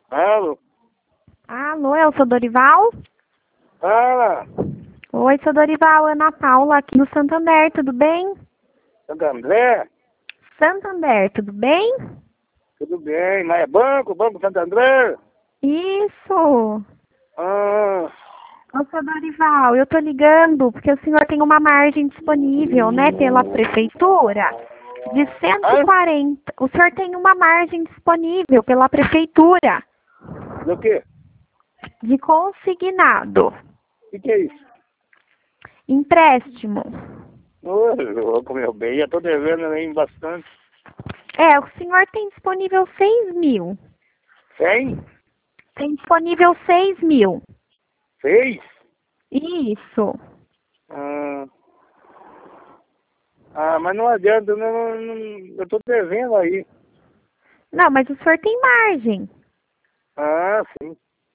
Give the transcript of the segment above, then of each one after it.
Alô? Alô, é o seu Dorival? Fala, Oi, seu Dorival, Ana Paula, aqui no Santander, tudo bem? Santo André? Santander, tudo bem? Tudo bem, mas é Banco Santo André? Isso! Ah, Ô, seu Dorival, eu tô ligando porque o senhor tem uma margem disponível, né, pela prefeitura de ah, 140. O senhor tem uma margem disponível pela prefeitura do quê? de consignado, O que é isso? empréstimo. Ô, louco, meu bem, já tô devendo aí bastante. É, o senhor tem disponível 6 mil. 100? Tem disponível 6 mil. 6? Isso. Ah, mas não adianta, eu tô devendo aí. Não, mas o senhor tem margem, Ah, sim,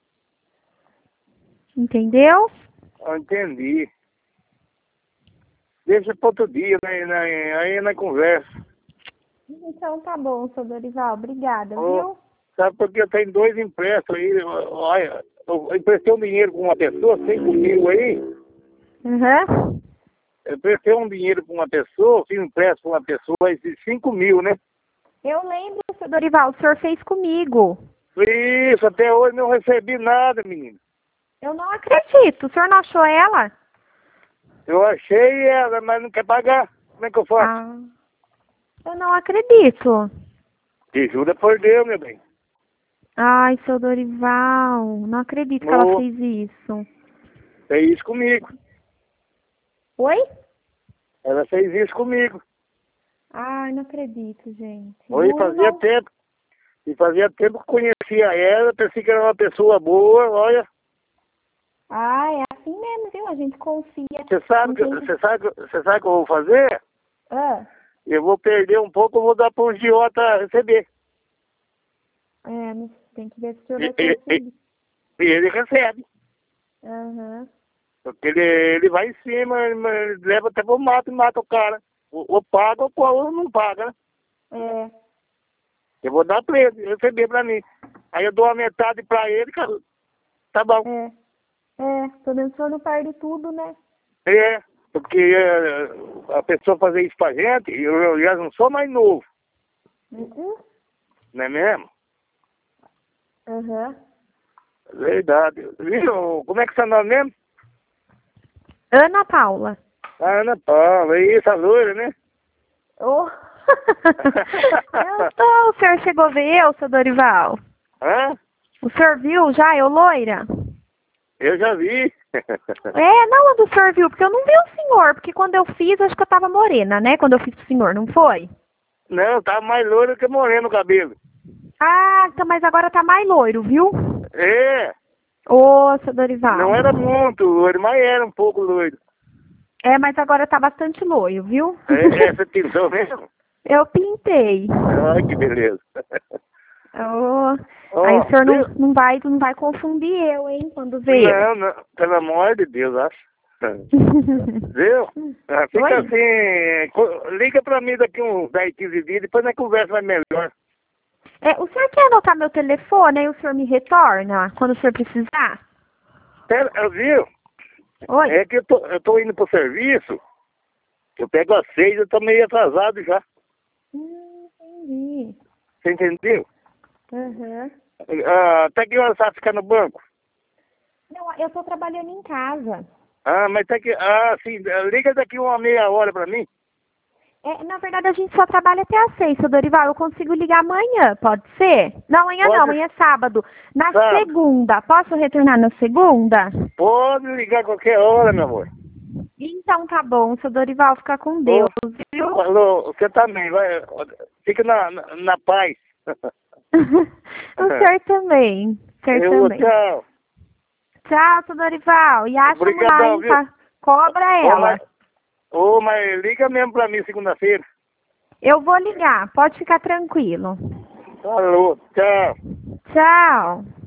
entendeu? eu entendi. Deixa para outro dia, aí na conversa. Então tá bom, seu Dorival. Obrigada, Ô, viu? sabe porque eu tenho 2 empréstimos aí, olha, eu emprestei um dinheiro com uma pessoa, 5 mil aí. Uhum. Eu prestei um dinheiro para uma pessoa, fiz um empréstimo para uma pessoa, esses 5 mil, né? Eu lembro, seu Dorival, o senhor fez comigo. Isso, até hoje não recebi nada, menino. Eu não acredito. O senhor não achou ela? Eu achei ela, mas não quer pagar. Como é que eu faço? Ah, eu não acredito. Te jura por Deus, meu bem. Ai, seu Dorival, não acredito que ela Ô, fez isso. fez isso comigo. Oi? Ela fez isso comigo. Ai, não acredito, gente. Oi, Não, fazia não. tempo. E fazia tempo que conhecia ela, pensei que era uma pessoa boa, olha. Ah, é assim mesmo, viu? A gente confia. Você sabe Não que tem... você sabe o que eu vou fazer? Ah, Eu vou perder um pouco, eu vou dar para o idiota receber. é, não tem que ver se o senhor E, vai e- e- conseguir. e ele recebe. Aham. Porque ele vai em cima, ele leva até pro mato e mata o cara. Ou paga ou não paga, né? É, Eu vou dar pra ele, receber pra mim. Aí eu dou a metade pra ele, cara. Tá bom. é. É, pelo menos o senhor não perde tudo, né? É, porque a pessoa fazer isso pra gente, eu já não sou mais novo, Uhum. não é mesmo? Aham. Verdade. Viu? Como é que você nome mesmo? Ana Paula. A Ana Paula, isso, a loira, né? Oh. Eu tô, o senhor chegou a ver eu, seu Dorival? Hã? O senhor viu já, eu loira? Eu já vi. É, não, onde o senhor viu, porque eu não vi o senhor, porque quando eu fiz, acho que eu tava morena, né? Quando eu fiz pro senhor, não foi? Não, tá mais loiro que moreno o cabelo. Ah, então, mas agora tá mais loiro, viu? É, Ô, seu Dorival. não era muito loiro, mas era um pouco loiro. É, mas agora tá bastante loiro, viu? É, você pintou mesmo? Eu pintei. Ai, que beleza. Oh, aí o Ó, senhor viu? não vai confundir eu, hein, quando vê eu. Não, não, pelo amor de Deus, acho. Viu? Ah, fica Oi? assim, liga pra mim daqui uns 10, 15 dias, depois a conversa vai melhor. É, o senhor quer anotar meu telefone, aí o senhor me retorna quando o senhor precisar? Viu? Oi? É que eu tô indo pro serviço, eu pego às 6, eu tô meio atrasado já. Entendi. Você entendeu? Uhum. Até que hora você vai ficar no banco? Não, eu tô trabalhando em casa. Mas até que. Sim, liga daqui uma meia hora pra mim. É, na verdade, a gente só trabalha até às 6, seu Dorival. Eu consigo ligar amanhã, pode ser? Não, amanhã não, Pode, amanhã é sábado. Na sabe? segunda, posso retornar na segunda? Pode ligar qualquer hora, meu amor. Então tá bom, seu Dorival, fica com Ô, Deus, viu? falou, você também, vai. Fica na paz. O senhor também. O senhor também. Tchau. Tchau, seu Dorival. E acha a mulher, Obrigadão, hein? viu? Cobra Ô, ela. mas liga mesmo pra mim segunda-feira. Eu vou ligar, pode ficar tranquilo. Falou, tchau. Tchau.